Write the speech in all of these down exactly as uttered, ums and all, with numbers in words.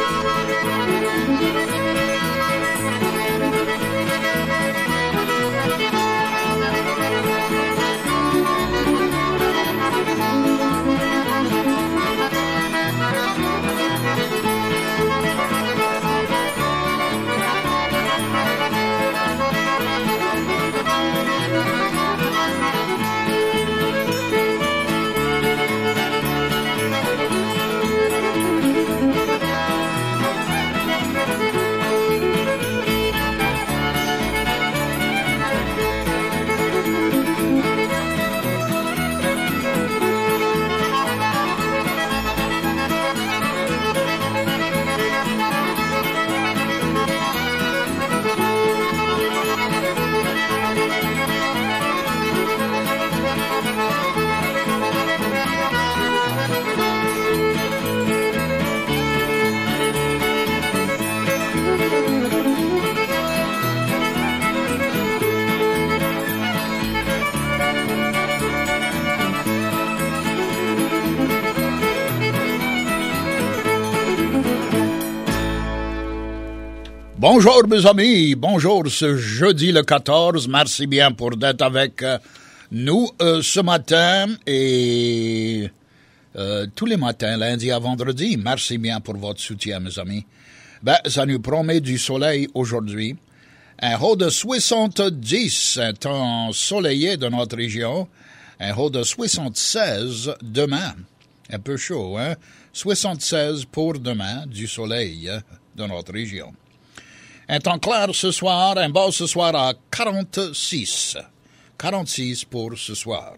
Bonjour mes amis, bonjour ce jeudi le quatorze, merci bien pour d'être avec euh, nous euh, ce matin et euh, tous les matins, lundi à vendredi. Merci bien pour votre soutien mes amis. Ben, ça nous promet du soleil aujourd'hui, un haut de soixante-dix, un temps ensoleillé de notre région, un haut de soixante-seize demain, un peu chaud, hein, soixante-seize pour demain du soleil hein, de notre région. Un temps clair ce soir, un bas ce soir à quarante-six. quarante-six pour ce soir.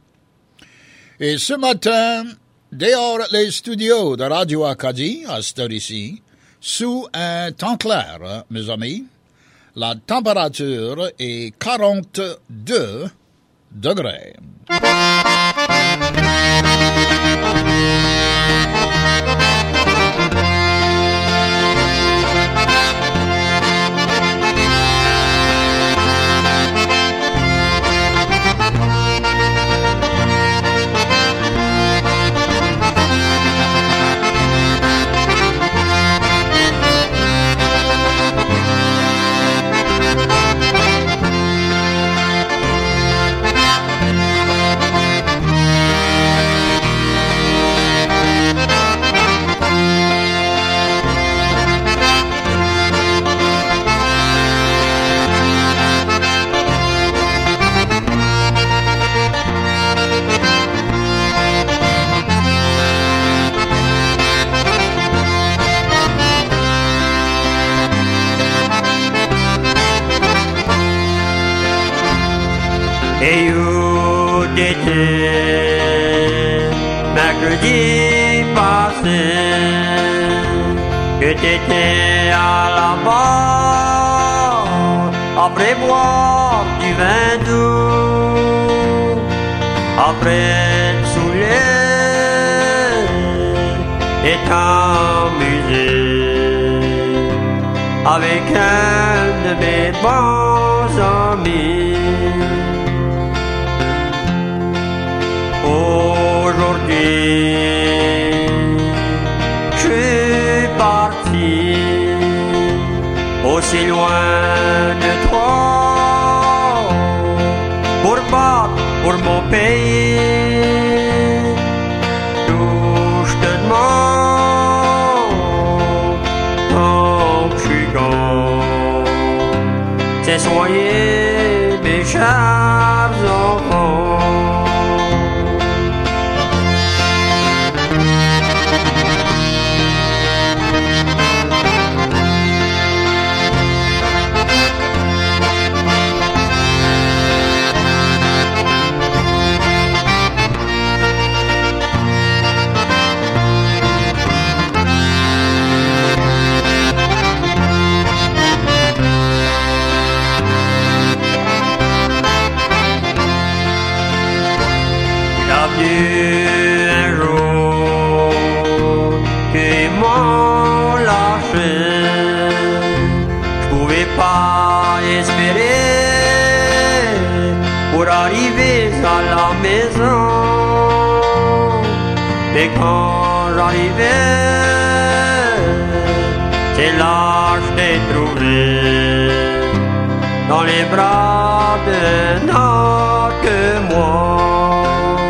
Et ce matin, dehors les studios de Radio Acadie, à cette heure ici, sous un temps clair, mes amis, la température est quarante-deux degrés. Et où t'étais mercredi passé, que t'étais à la barre après boire du vin doux, après te saouler et t'amuser avec un de mes bons amis. Aujourd'hui, je suis parti aussi loin de toi pour battre pour mon pays. Tout je te demande tant que je suis grand, c'est soyez mes chers enfants. Un jour qu'ils m'ont lâché, je pouvais pas espérer pour arriver à la maison. Et quand j'arrivais, Et là je t'ai trouvé dans les bras d'un autre que moi.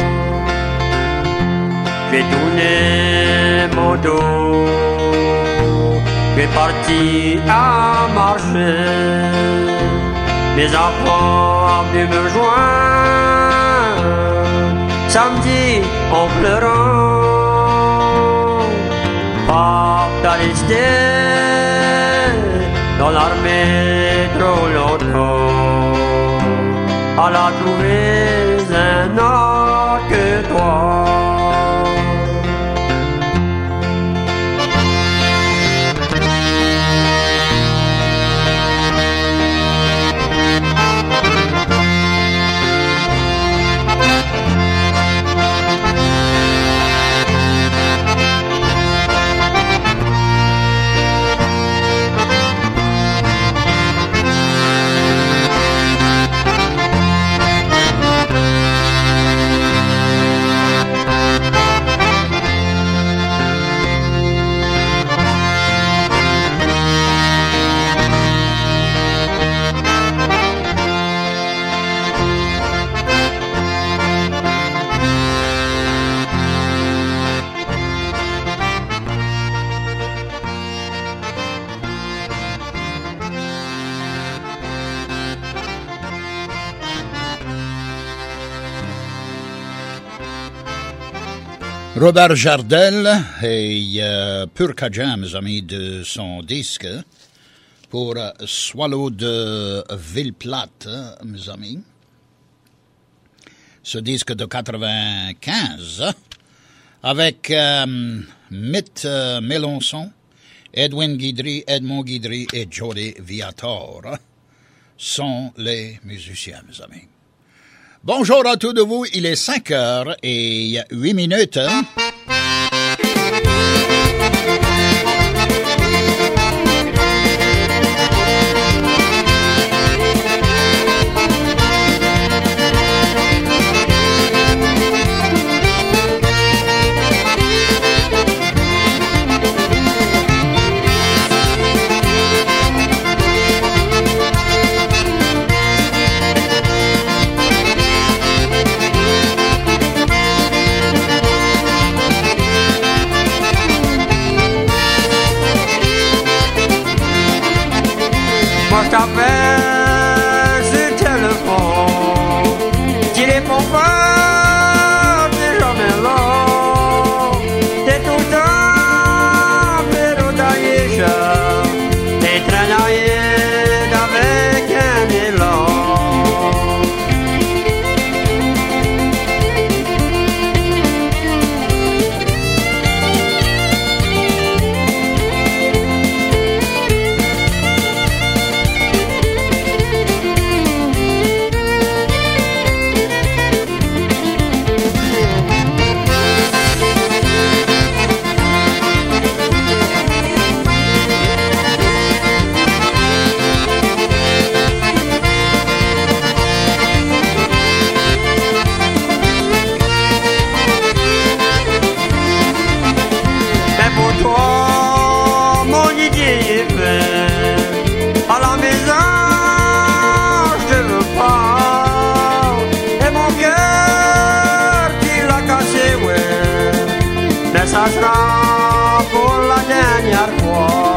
J'ai tourné mon dos, j'ai parti à marcher. Mes enfants venus me joindre samedi en pleurant. Pas t'as resté dans l'armée trop longtemps. Elle a trouvé un autre que toi. Robert Jardel et euh, Purkaja, mes amis, de son disque pour euh, Swallow de Ville-Plate, mes amis. Ce disque de quatre-vingt-quinze avec euh, Mitt euh, Mélenchon, Edwin Guidry, Edmond Guidry et Jody Viator sont les musiciens, mes amis. Bonjour à tous de vous, il est cinq heures et huit minutes. Moi je t'appelle sur le téléphone, tu réponds pas, t'es jamais là. T'es tout le temps, mais au taillé, t'es traînaillé avec un élan. Ça sera pour la dernière fois.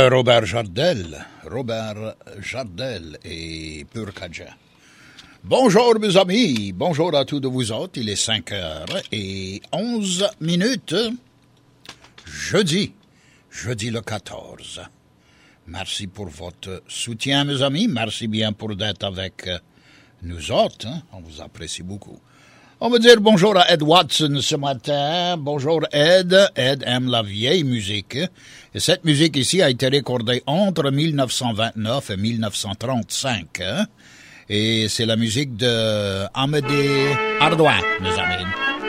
de Robert Jardel. Robert Jardel et Purkaja. Bonjour mes amis, bonjour à tous de vous autres. Il est cinq heures et onze minutes. Jeudi, jeudi le quatorze. Merci pour votre soutien mes amis. Merci bien pour d'être avec nous autres. Hein? On vous apprécie beaucoup. On va dire bonjour à Ed Watson ce matin. Bonjour Ed. Ed aime la vieille musique. Et cette musique ici a été recordée entre mille neuf cent vingt-neuf et mille neuf cent trente-cinq. Hein? Et c'est la musique de Amédée Ardouin, mes amis.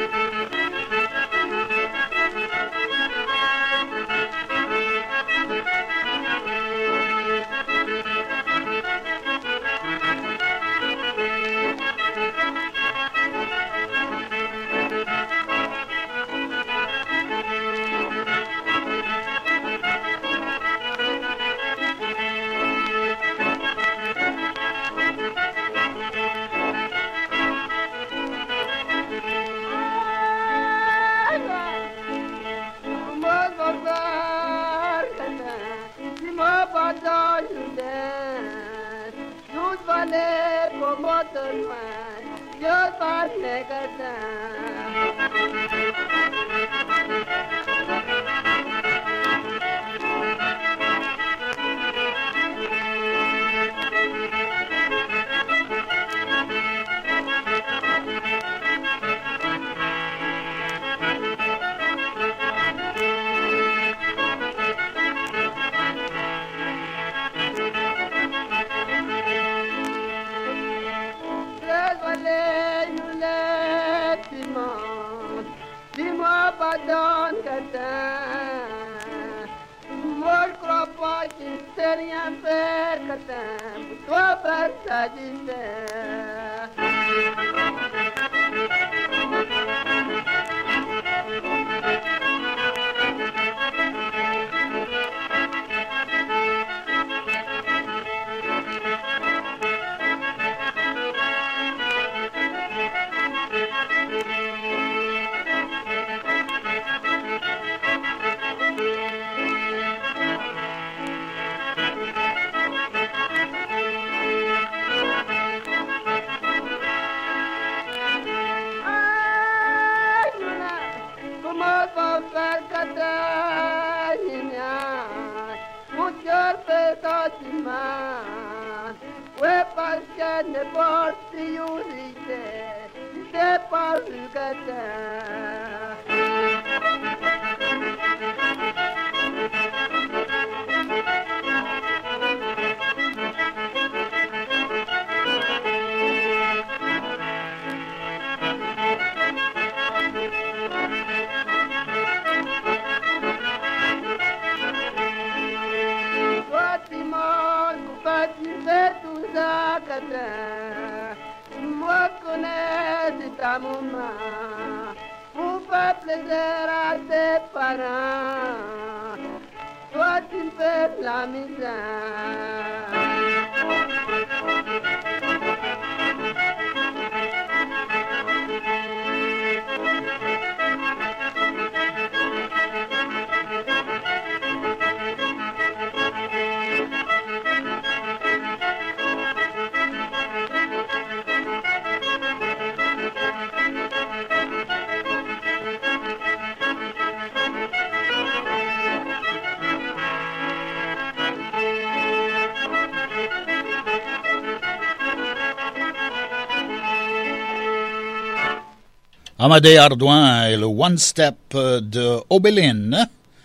Amédée Ardouin et le One Step de Obelin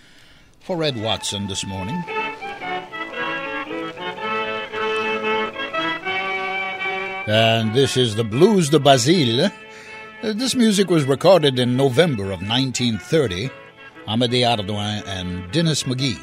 for Ed Watson this morning. And this is the Blues de Basile. This music was recorded in November of nineteen thirty. Amédée Ardouin and Dennis McGee.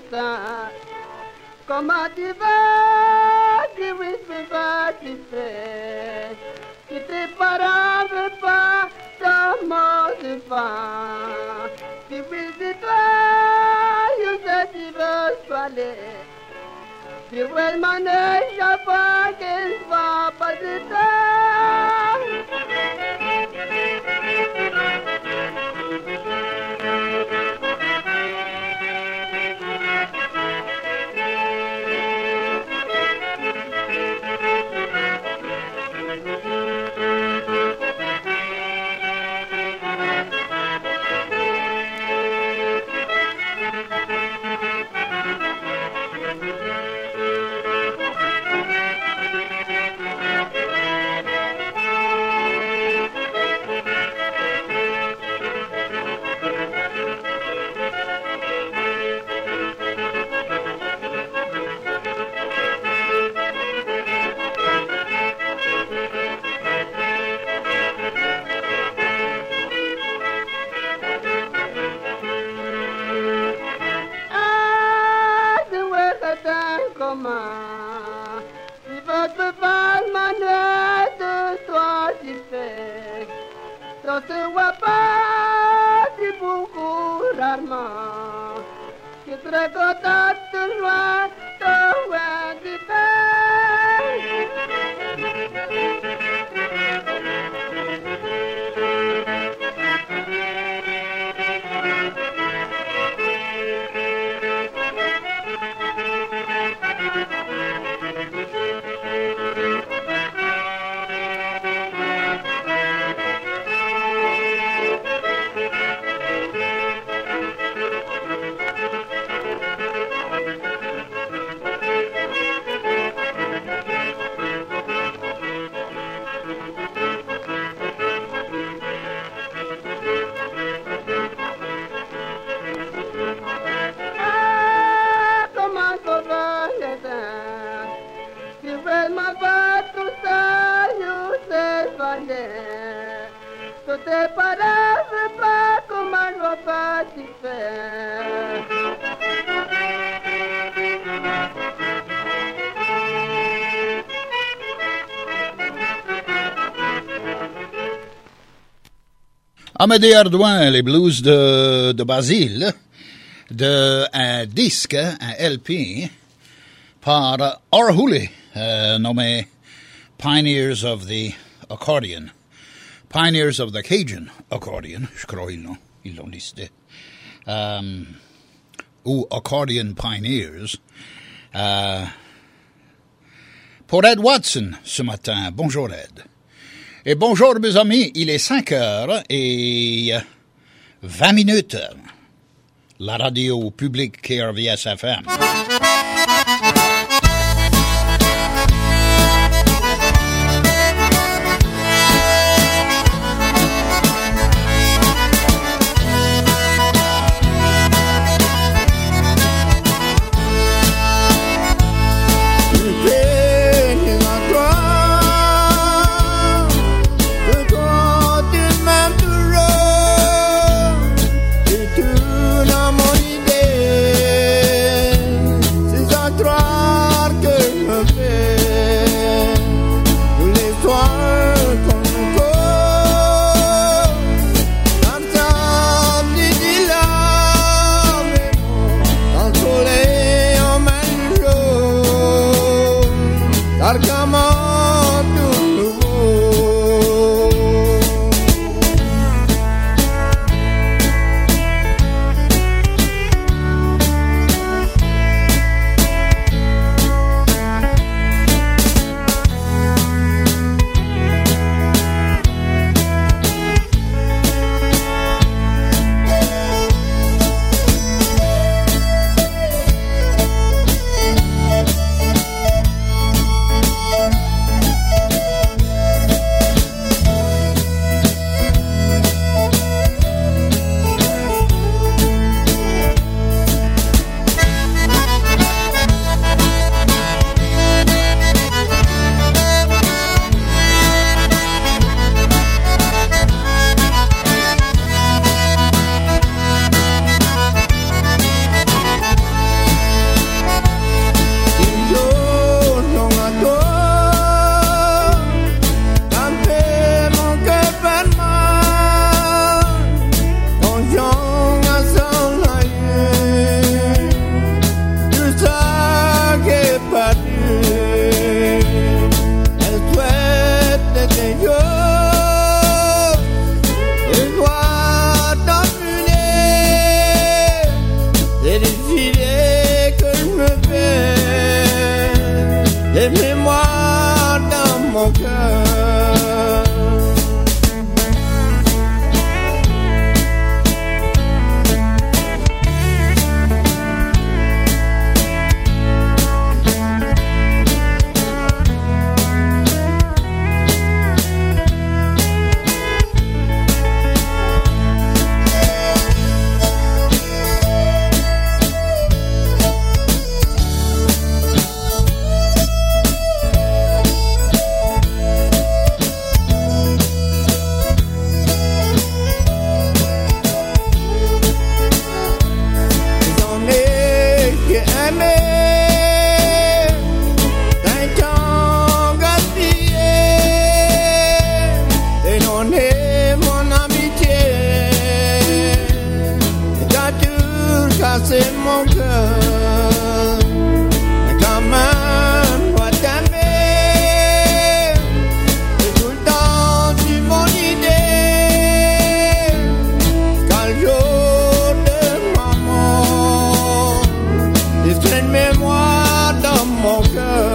destin. Comment tu vas, tu oui, tu vas, tu fais. Si tes parents ne veulent pas ton monde pas. Si oui, c'est toi, je sais tu veux soigner. Si vraiment ne sais pas qu'elle va pas de temps. Amédée Hardouin, les blues de, de Basile, de un disque, un L P, par Orhuli, euh, nommé Pioneers of the Accordion. Pioneers of the Cajun Accordion, je crois ils l'ont, ils l'ont listé. Um, ou Accordion Pioneers. Euh, pour Ed Watson, ce matin. Bonjour, Ed. Et bonjour, mes amis. Il est cinq heures et vingt minutes. La radio publique K R V S F M. Try t'aimer d'un temps gaspillé, et donner mon amitié, et t'as tout cassé mon cœur. Quand même, moi t'aimer, et tout le temps tu mon idée, quand le jour de ma mort, il serait une mémoire dans mon cœur.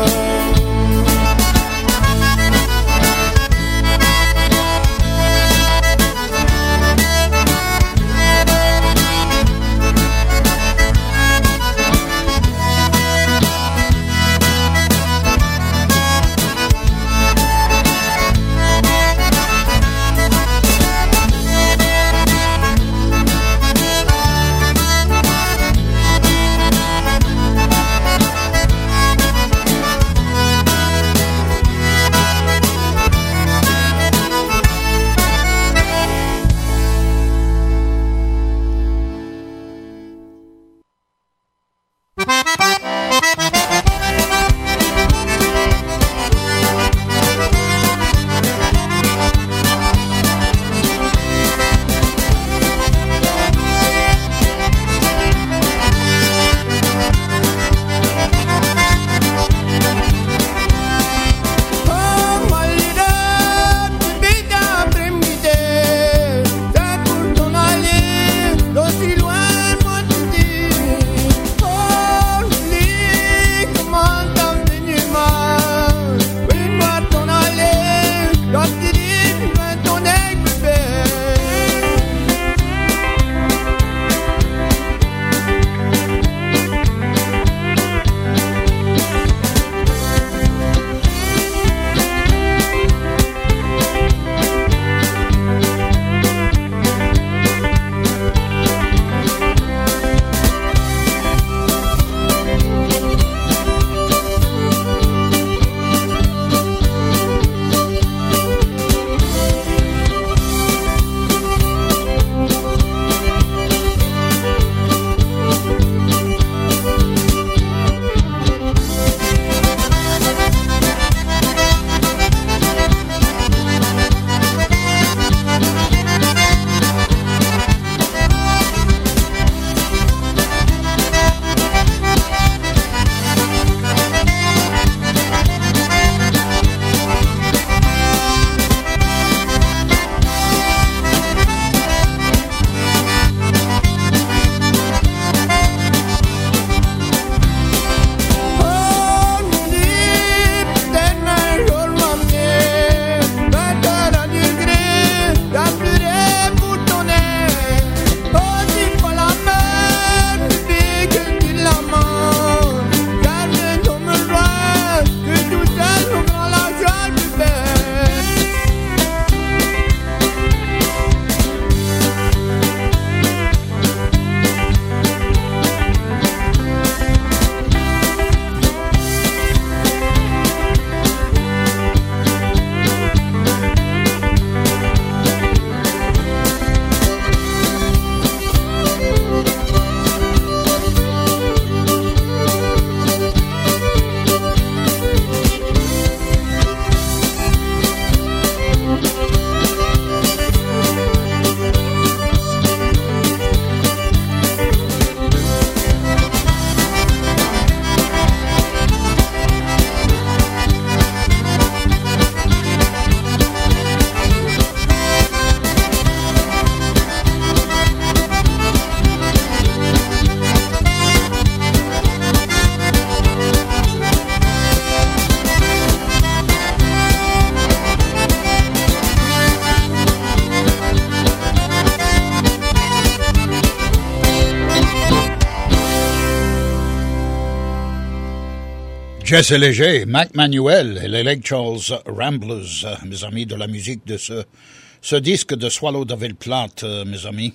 Jesse Léger, Mac Manuel et les Lake Charles Ramblers, euh, mes amis, de la musique de ce, ce disque de Swallow de Ville-Plate, euh, mes amis.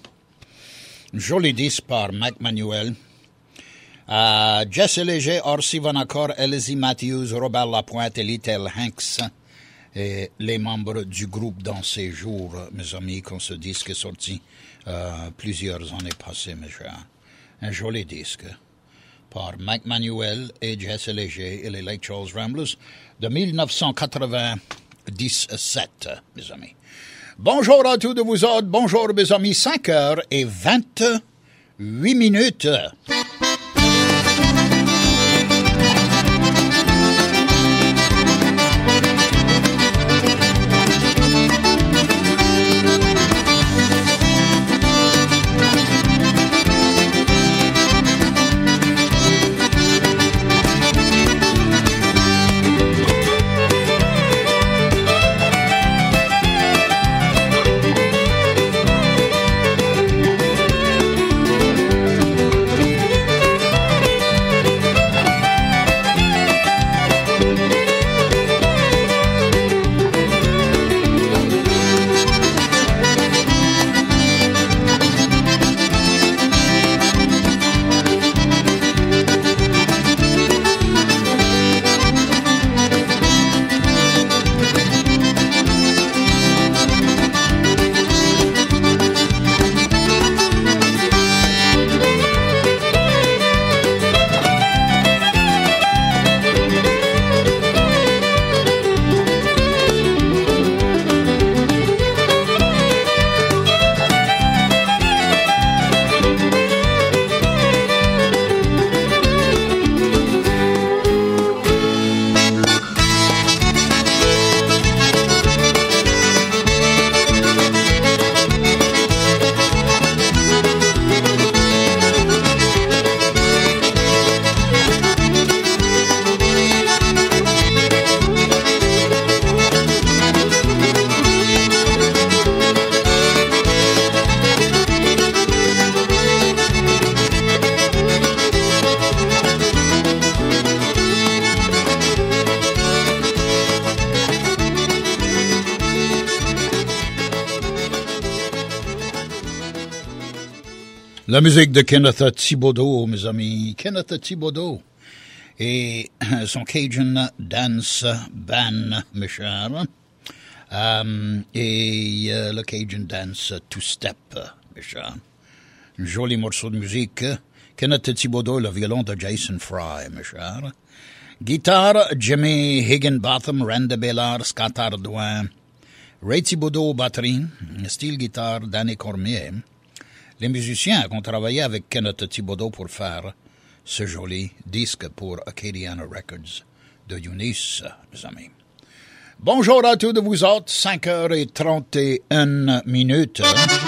Joli disque par Mac Manuel. Euh, Jesse Léger, Orsi Vanacor, Elsie Matthews, Robert Lapointe et Little Hanks, et les membres du groupe dans ces jours, mes amis, quand ce disque est sorti euh, plusieurs années passées, mes chers. Un joli disque. par Mike Manuel et Jesse Léger et les Lake Charles Ramblers de dix-neuf cent quatre-vingt-dix-sept, mes amis. Bonjour à tous de vous autres, bonjour mes amis, cinq heures et vingt-huit minutes. La musique de Kenneth Thibodeau, mes amis. Kenneth Thibodeau et son Cajun Dance Band, mes chers. Um, et uh, le Cajun Dance Two-Step, mes chers. Un joli morceau de musique. Kenneth Thibodeau, le violon de Jason Fry, mes chers. Guitare, Jimmy Higginbotham, Randy Bellard, Scott Ardouin. Ray Thibodeau, batterie. Style guitare, Danny Cormier. Les musiciens ont travaillé avec Kenneth Thibodeau pour faire ce joli disque pour Acadiana Records de Eunice, mes amis. Bonjour à tous de vous autres, cinq heures et trente et une minutes.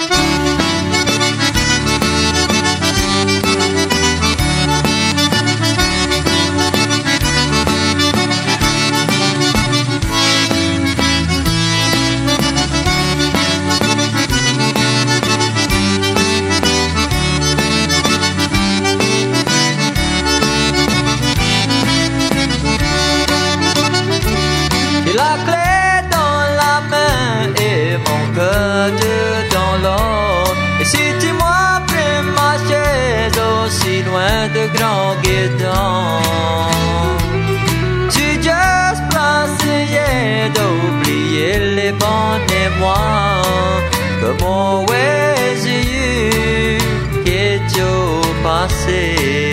De grands guédons, tu juste essayé d'oublier les bons mémoires que mon Jésus qui est au passé.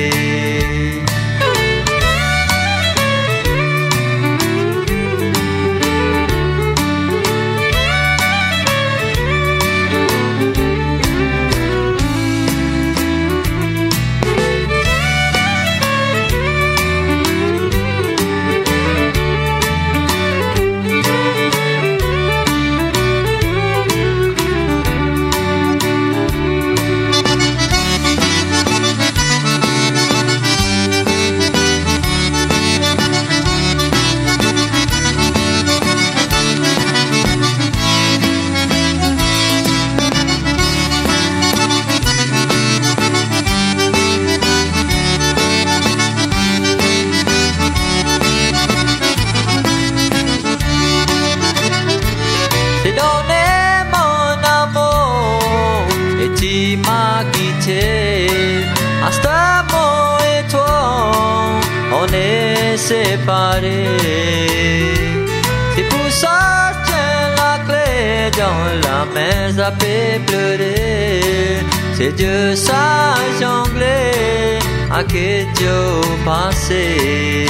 Séparés. C'est pour ça que la clé dans la main, ça fait pleurer. c'est Dieu ça jonglé à que Dieu passé.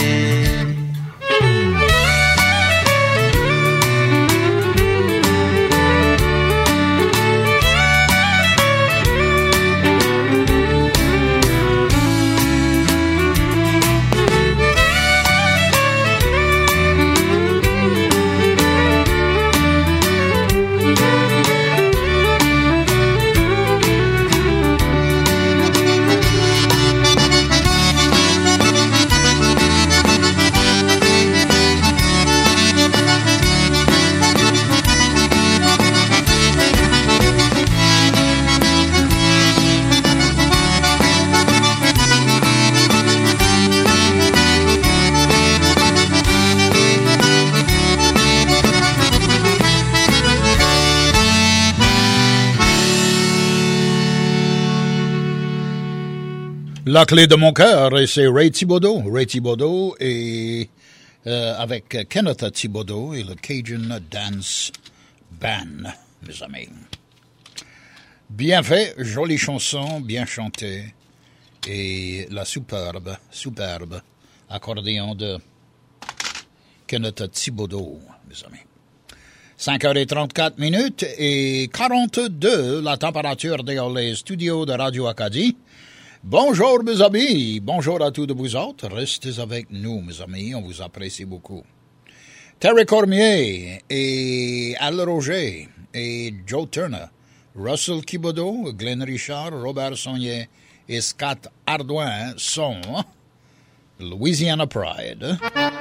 La clé de mon cœur, et c'est Ray Thibodeau. Ray Thibodeau et euh, avec Kenneth Thibodeau et le Cajun Dance Band, mes amis. Bien fait, jolie chanson, bien chantée, et la superbe, superbe accordéon de Kenneth Thibodeau, mes amis. cinq heures trente-quatre minutes et quarante-deux, la température dans les studios de Radio Acadie. Bonjour mes amis, bonjour à tous de vous autres, restez avec nous mes amis, on vous apprécie beaucoup. Terry Cormier et Al Roger et Joe Turner, Russell Thibodeau, Glenn Richard, Robert Saunier et Scott Ardouin sont Louisiana Pride.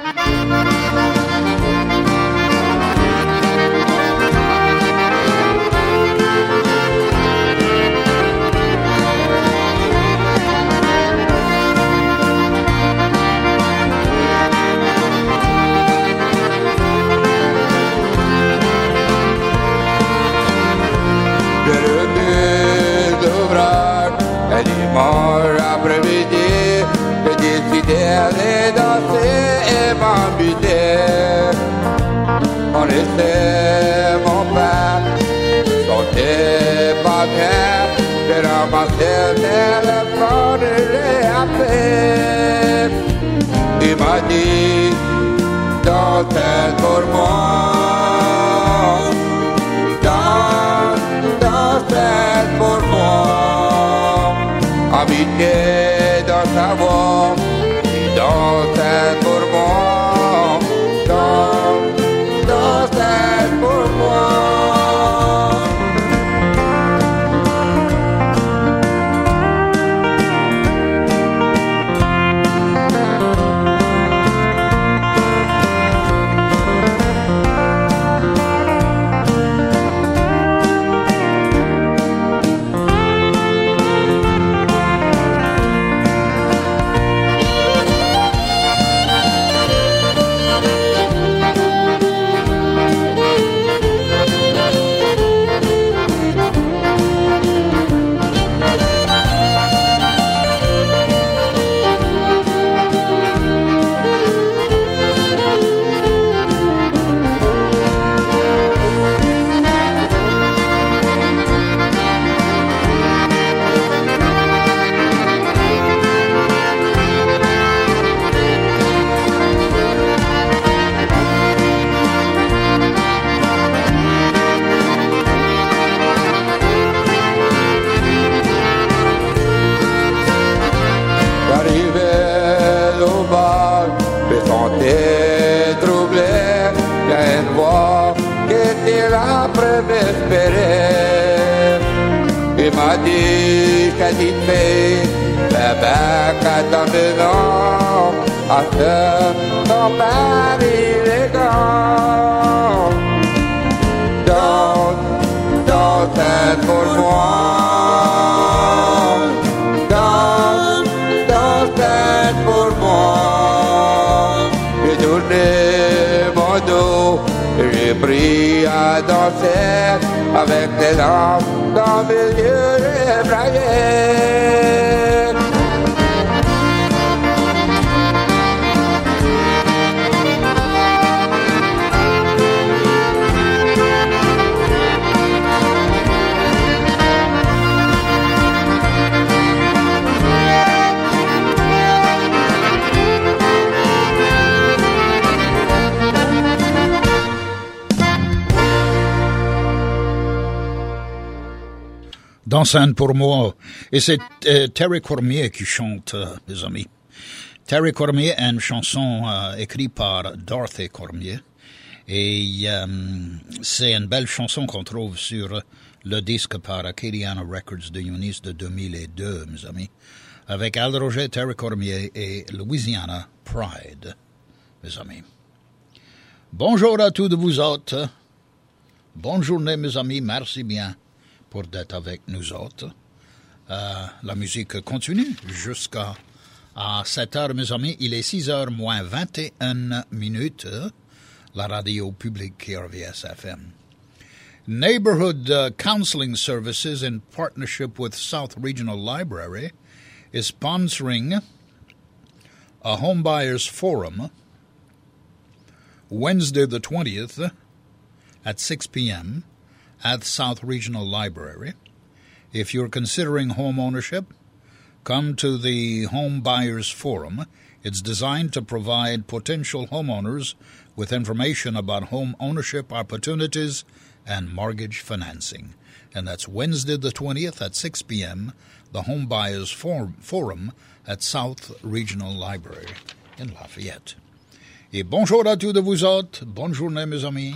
Dimanche après-midi, j'ai décidé d'aller danser et m'embêter. On laissait mon père, sentait pas bien. J'ai ramassé le téléphone et l'ai appelé. Il m'a dit, dansez pour moi, danse, dansez pour moi. Habité dans sa voix, et dansez pour moi, danse, dansez pour moi. Il m'a dit, qu'est-ce qu'il fait, bébé, qu'à ta maison, à ce ton père il est grand. Danse, danse pour moi, danse, danse pour moi. J'ai tourné mon dos, j'ai pris à danser avec tes larmes dans mes yeux ébraillés. d'enceinte pour moi. Et c'est euh, Terry Cormier qui chante, euh, mes amis. Terry Cormier a une chanson euh, écrite par Dorothy Cormier. Et euh, c'est une belle chanson qu'on trouve sur le disque par Acadiana Records de Eunice de deux mille deux, mes amis. Avec Al Roger, Terry Cormier et Louisiana Pride, mes amis. Bonjour à tous de vous autres. Bonne journée, mes amis. Merci bien pour d'être avec nous autres. Euh, la musique continue jusqu'à à sept heures, mes amis. Il est six heures moins vingt et une minutes. La radio publique K R V S F M. Neighborhood uh, Counseling Services, in partnership with South Regional Library, is sponsoring a homebuyers forum Wednesday the twentieth at six p.m. at South Regional Library. If you're considering home ownership, come to the Home Buyers Forum. It's designed to provide potential homeowners with information about home ownership opportunities and mortgage financing. And that's Wednesday the twentieth at six p.m., the Home Buyers Forum at South Regional Library in Lafayette. Et bonjour à tous de vous autres. Bonne journée, mes amis.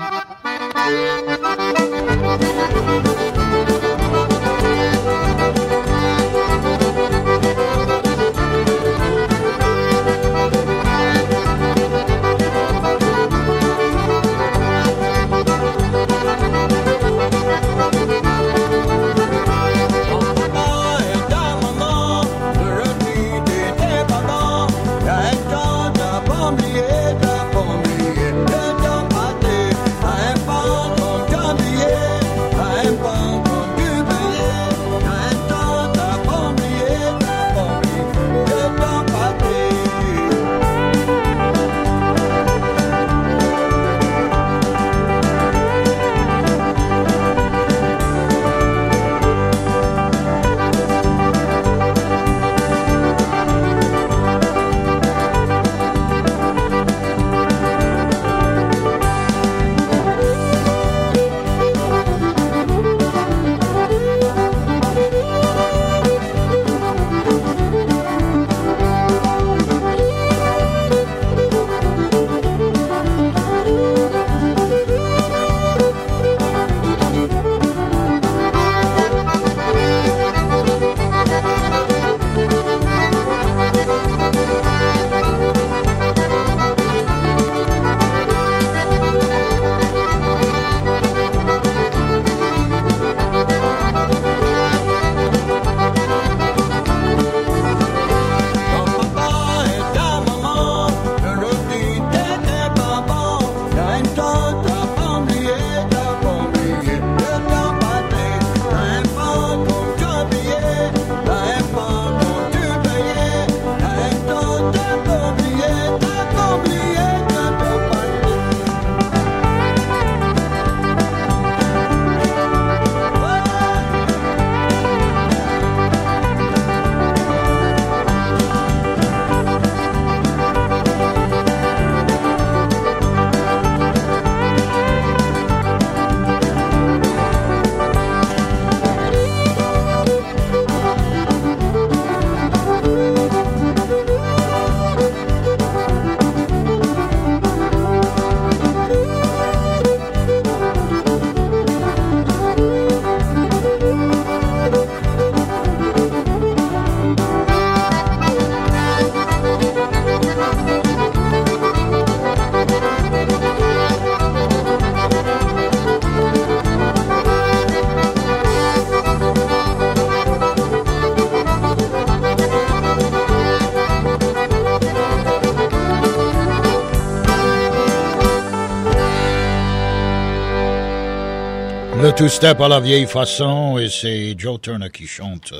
Le two-step à la vieille façon, et c'est Joe Turner qui chante,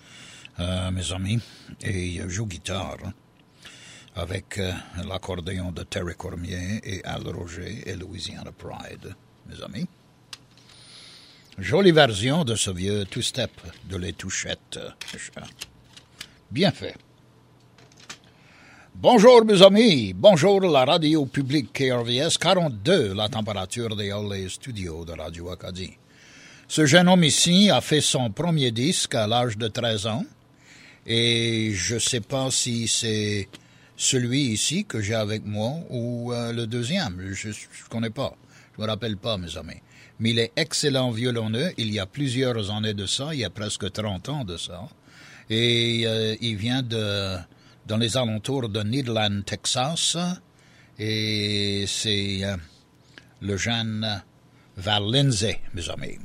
euh, mes amis, et euh, joue guitare, avec euh, l'accordéon de Terry Cormier et Al Roger et Louisiana Pride, mes amis. Jolie version de ce vieux two-step de Les Touchettes. Bien fait. Bonjour mes amis, bonjour la radio publique K R V S quarante-deux, la température des halls et studios de Radio Acadie. Ce jeune homme ici a fait son premier disque à l'âge de treize ans. Et je ne sais pas si c'est celui ici que j'ai avec moi ou euh, le deuxième. Je ne connais pas. Je ne me rappelle pas, mes amis. Mais il est excellent violonneux. Il y a plusieurs années de ça. Il y a presque trente ans de ça. Et euh, il vient de dans les alentours de Nederland, Texas. Et c'est euh, le jeune Val Lindsay, mes amis.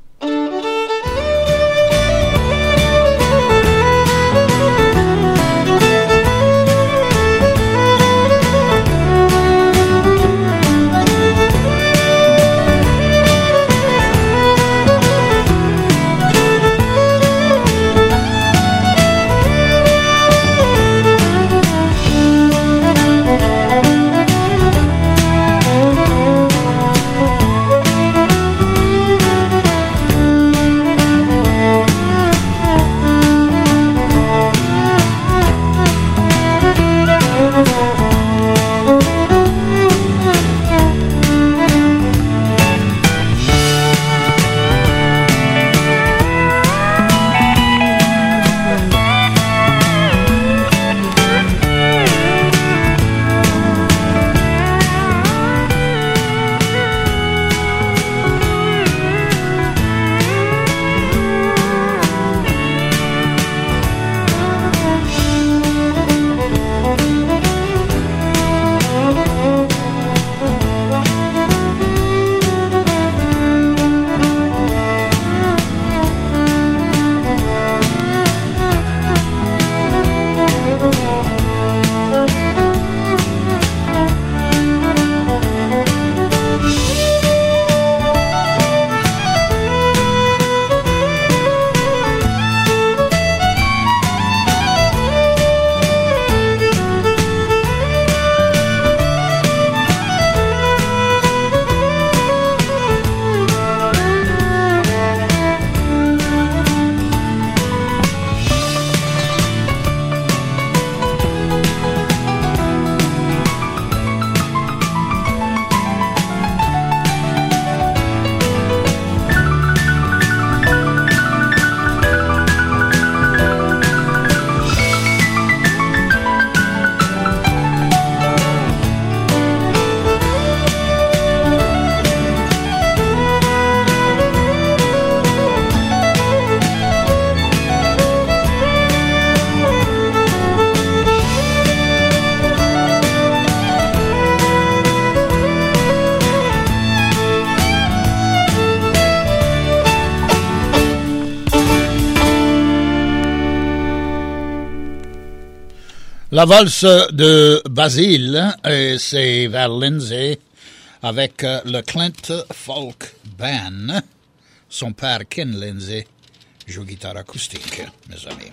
La valse de Basile, et c'est Val Lindsay avec le Clint Folk Band. Son père, Ken Lindsay, joue guitare acoustique, mes amis.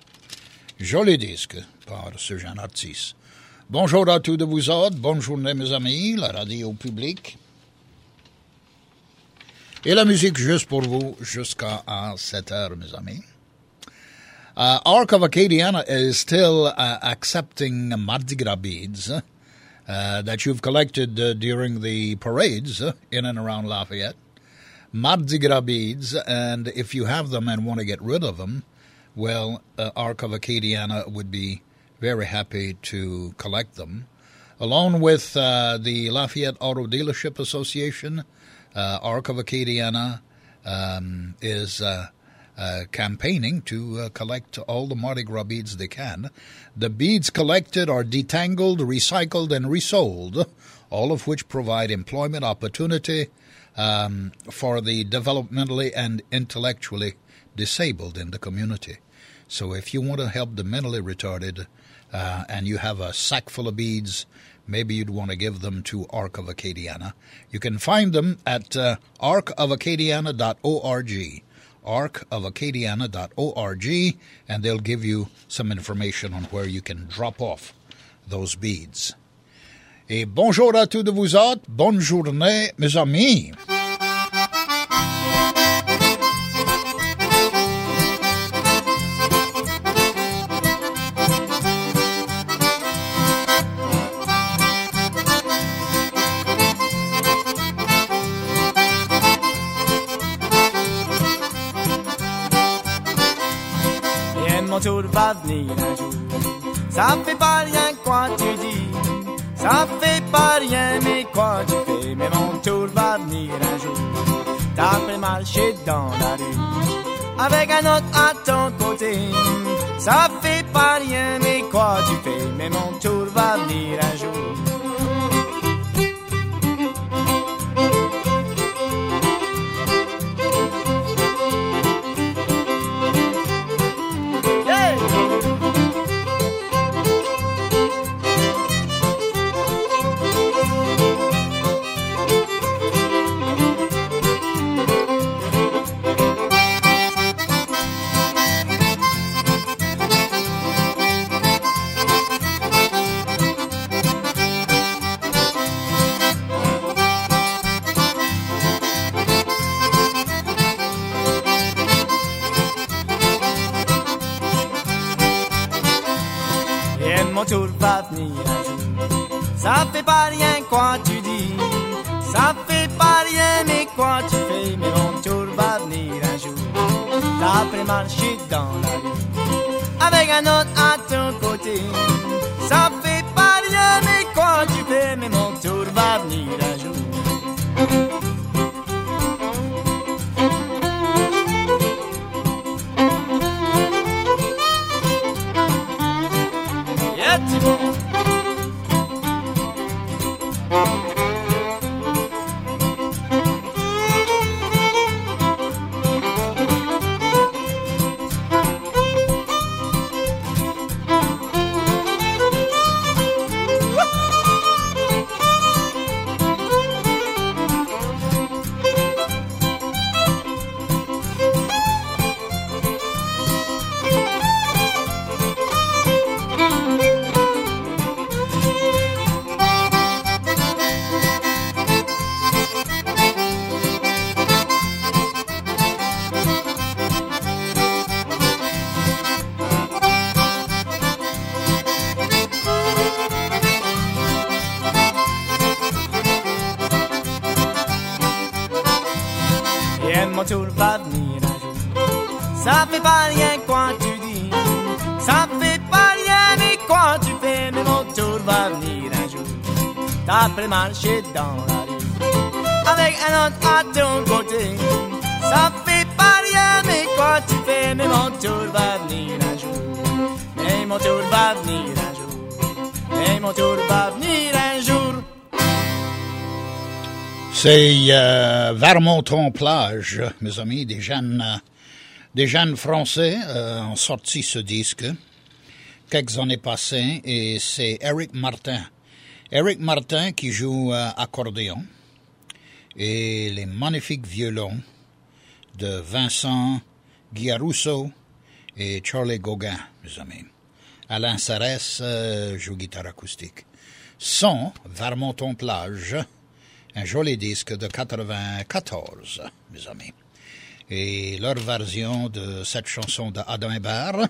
Joli disque par ce jeune artiste. Bonjour à tous de vous autres, bonne journée mes amis, la radio public. Et la musique juste pour vous jusqu'à sept heures, mes amis. Uh, Ark of Acadiana is still uh, accepting Mardi Gras beads uh, that you've collected uh, during the parades uh, in and around Lafayette. Mardi Gras beads, and if you have them and want to get rid of them, well, uh, Ark of Acadiana would be very happy to collect them. Along with uh, the Lafayette Auto Dealership Association, uh, Ark of Acadiana um, is... Uh, Uh, campaigning to uh, collect all the Mardi Gras beads they can. The beads collected are detangled, recycled, and resold, all of which provide employment opportunity um, for the developmentally and intellectually disabled in the community. So if you want to help the mentally retarded uh, and you have a sack full of beads, maybe you'd want to give them to Ark of Acadiana. You can find them at uh, ark of acadiana dot org. ark of acadiana dot org, and they'll give you some information on where you can drop off those beads. Et bonjour à tous de vous autres, bonne journée, mes amis. va venir un jour. Ça fait pas rien quoi tu dis, ça fait pas rien mais quoi tu fais, mais mon tour va venir un jour. T'as fait marcher dans la rue, avec un autre à ton côté. Ça fait pas rien mais quoi tu fais, mais mon tour va venir un jour. Mon tour va venir un jour. Ça fait pas rien quoi tu dis, ça fait pas rien mais quoi tu fais, mais mon tour va venir un jour. T'as fait marcher dans la rue, avec un autre à ton côté. Ça fait pas rien mais quoi tu fais, mais mon tour va venir un jour. Mon tour va venir un jour. Ça fait pas rien quoi tu dis, ça fait pas rien mais quoi tu fais, mais mon tour va venir un jour. T'as fait marcher dans la rue, avec un autre à ton côté. Ça fait pas rien mais quoi tu fais, mais mon tour va venir un jour. Mais mon tour va venir un jour. Mais mon tour va venir un jour. C'est euh, Vermonton-Plage, mes amis, des jeunes, euh, des jeunes Français euh, ont sorti ce disque quelques années passées, et c'est Éric Martin. Éric Martin qui joue euh, accordéon et les magnifiques violons de Vincent Giarusso et Charlie Gauguin, mes amis. Alain Sarès euh, joue guitare acoustique. Son Vermonton-Plage, un joli disque de quatre-vingt-quatorze, mes amis. Et leur version de cette chanson de Adam Hébert,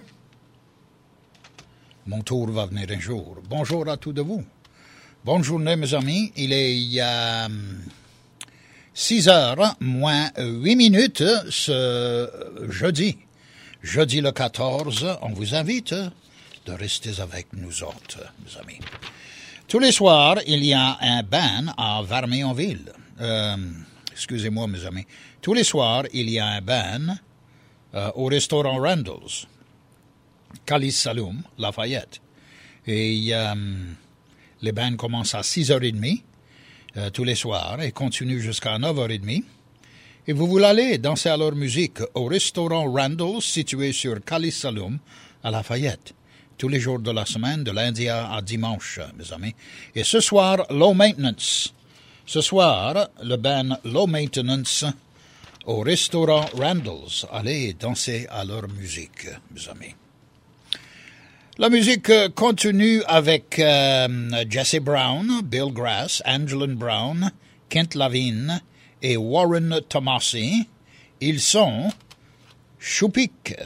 Mon tour va venir un jour. Bonjour à tous de vous. Bonne journée, mes amis. Il est euh, six heures moins huit minutes ce jeudi. Jeudi le quatorze, on vous invite de rester avec nous autres, mes amis. Tous les soirs, il y a un band à Vermionville. Euh, excusez-moi, mes amis. Tous les soirs, il y a un band euh, au restaurant Randall's, Calice Saloum, Lafayette. Et euh, les bands commencent à six heures trente euh, tous les soirs et continuent jusqu'à neuf heures trente. Et vous voulez aller danser à leur musique au restaurant Randall's, situé sur Calice Saloum, à Lafayette. Tous les jours de la semaine, de lundi à dimanche, mes amis. Et ce soir, Low Maintenance. Ce soir, le band Low Maintenance au restaurant Randall's. Allez danser à leur musique, mes amis. La musique continue avec euh, Jesse Brown, Bill Grass, Angelin Brown, Kent Lavigne et Warren Tomasi. Ils sont Choupik.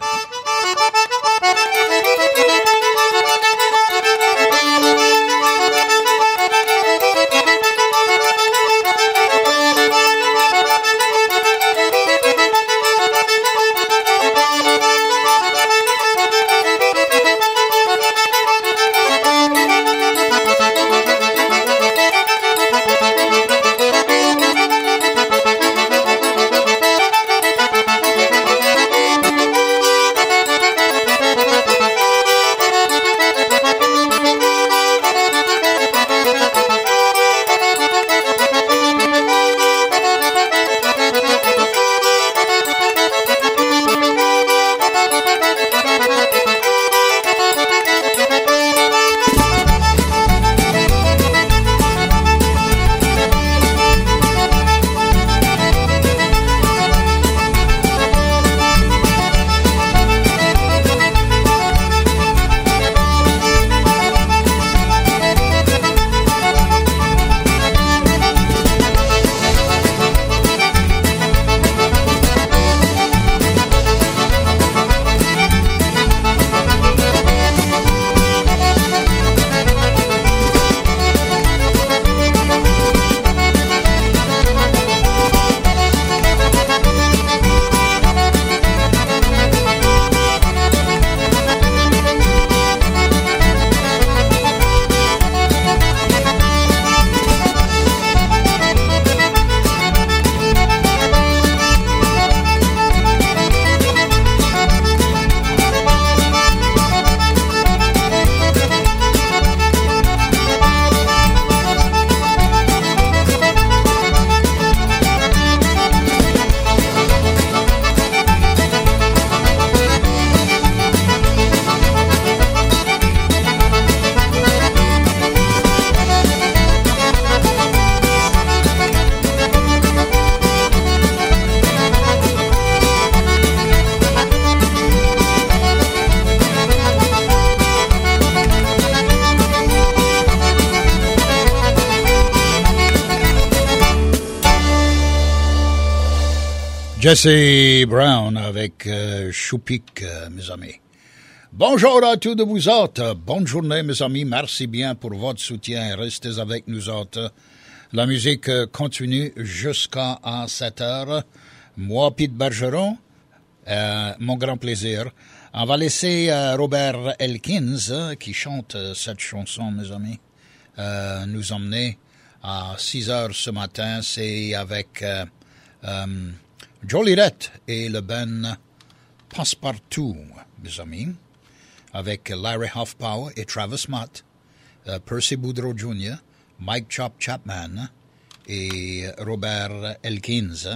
Jesse Brown avec euh, Choupik, euh, mes amis. Bonjour à tous de vous autres. Bonne journée, mes amis. Merci bien pour votre soutien. Restez avec nous autres. La musique continue jusqu'à sept heures. Moi, Pete Bergeron, euh, mon grand plaisir. On va laisser euh, Robert Elkins, euh, qui chante euh, cette chanson, mes amis, euh, nous emmener à six heures ce matin. C'est avec euh, euh, Joliette et le Ben Passepartout, mes amis, avec Larry Hoffpower et Travis Mott, euh, Percy Boudreau junior, Mike Chop Chapman et Robert Elkins.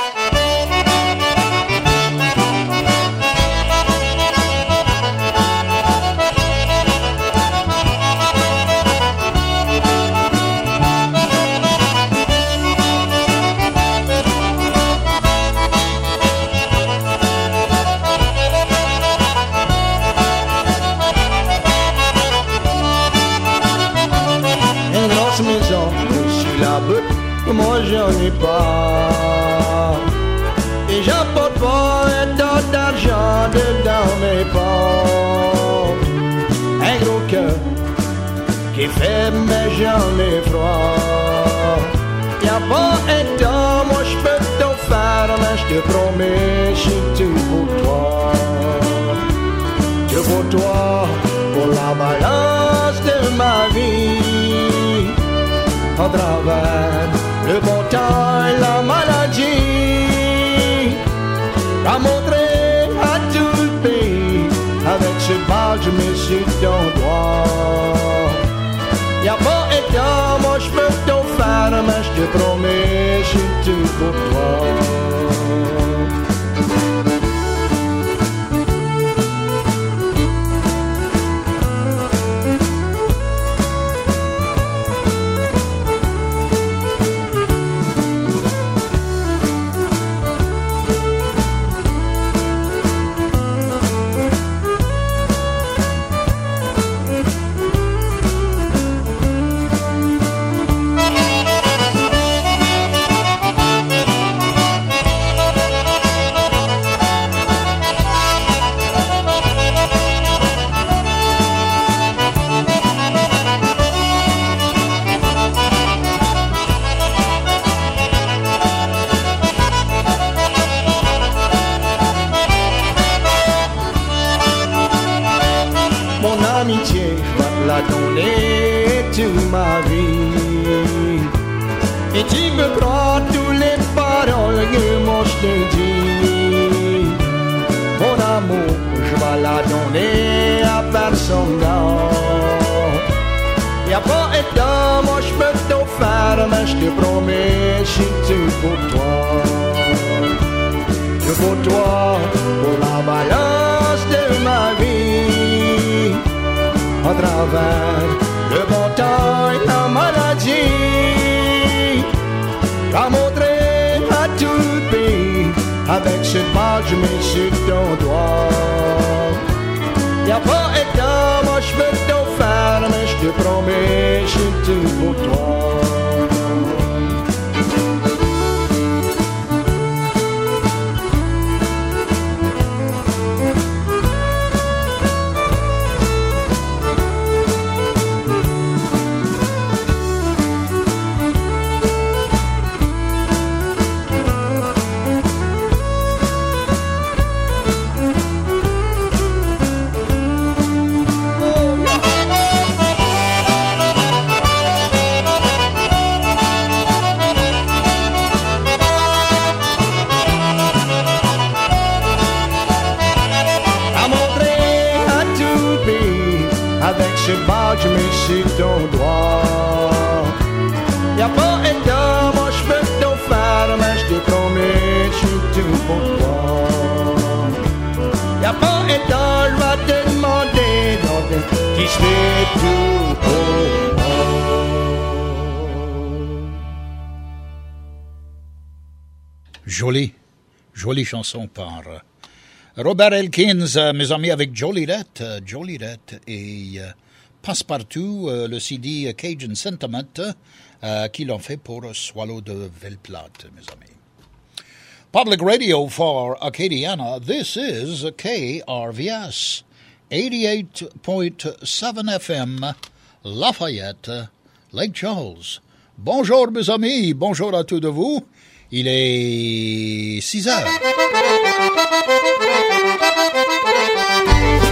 Moi j'en ai pas et j'apporte pas un tas d'argent dedans mes portes. Un gros cœur qui fait mais j'en ai froid. Y'a pas un temps, moi j'peux t'en faire, mais j'te promets c'est tout pour toi. Tout pour toi, pour la balance de ma vie. En travers le bon temps et la maladie, à montrer à tout le pays, avec ce bal je me suis ton droit. Y'a pas un temps, moi je peux t'en faire, mais je te promets, c'est tout pour toi. Ma vie. Et tu me prends toutes les paroles que moi je te dis. Mon amour, je vais la donner à personne d'autre. Y'a pas un temps, moi je peux t'en faire, mais je te promets, c'est tout pour toi. Tout pour toi, pour la balance de ma vie. À travers le bon temps et la maladie, à montrer à tout le pays, avec cette balle je mets sur ton doigt. Y'a pas un temps, moi je peux t'en faire, mais je te promets, c'est tout pour toi. Ce bal, je mets sur ton doigt. Y'a pas un temps, moi je peux t'en faire, mais je te promets, je suis tout pour toi. Y'a pas un temps, je vais te demander donc, qui je fais tout pour moi. Jolie, jolie chanson par Robert Elkins, euh, mes amis, avec Joliette, euh, Joliette et euh, Passepartout, euh, le C D Cajun Sentiment, euh, qu'ils l'ont fait pour Swallow de Velplate, mes amis. Public radio for Acadiana. This is K R V S, eighty-eight point seven F M, Lafayette, Lake Charles. Bonjour mes amis, bonjour à tous de vous. Il est six heures.